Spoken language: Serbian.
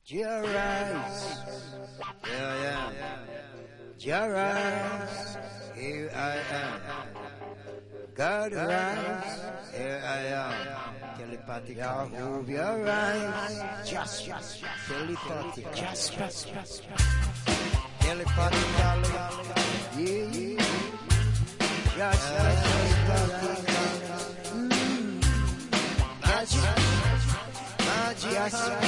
Jarise, here I am. Jarise, here I am. God arise, here I am. Telepathic, Yahoo, arise. Just, telepathic, just. Telepathic, yeah. Just, telepathic. Magic.